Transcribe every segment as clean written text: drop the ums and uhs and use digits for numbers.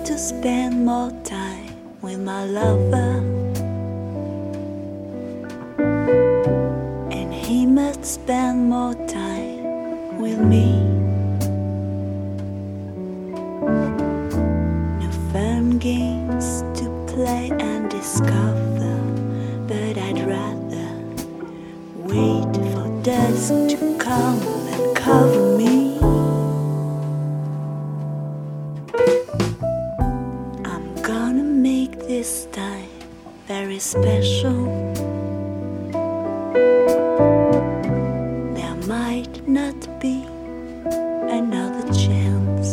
to spend more time with my lover, and he must spend more time with me. No fun games to play and discover, but I'd rather wait for dusk to come and cover me. I'm gonna make this time very special. There might not be another chance.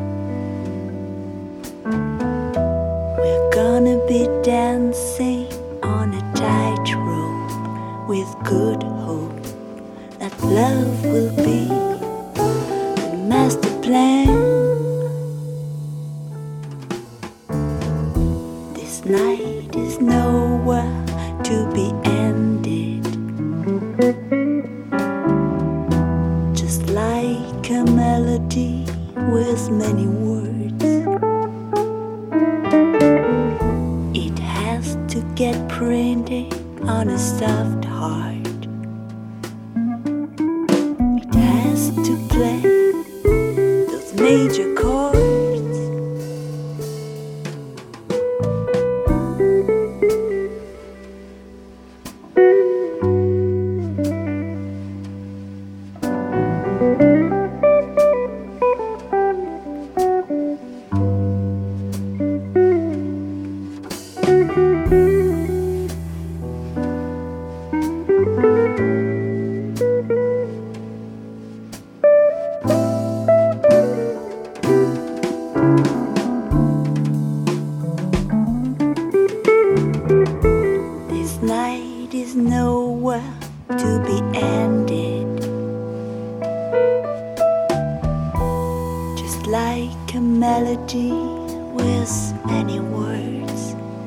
We're gonna be dancing on a tightrope with good hope that love will be the master plan. This night is nowhere to be ended, just like a melody with many words. It has to get printed on a soft heart. It has to play those major chords. This night is nowhere to be ended, just like a melody with many words.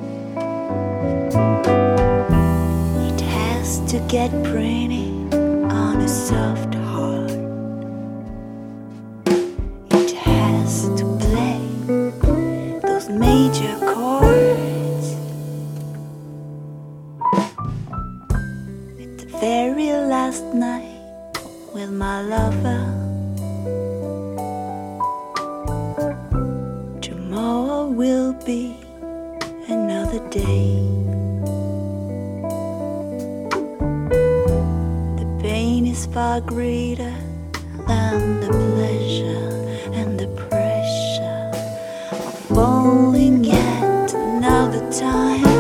It has to get printed on a soft heart. It has to play those major chords. It's the very last night with my lover. Tomorrow will be another day. The pain is far greater than the pleasure and the pressure of falling yet another time.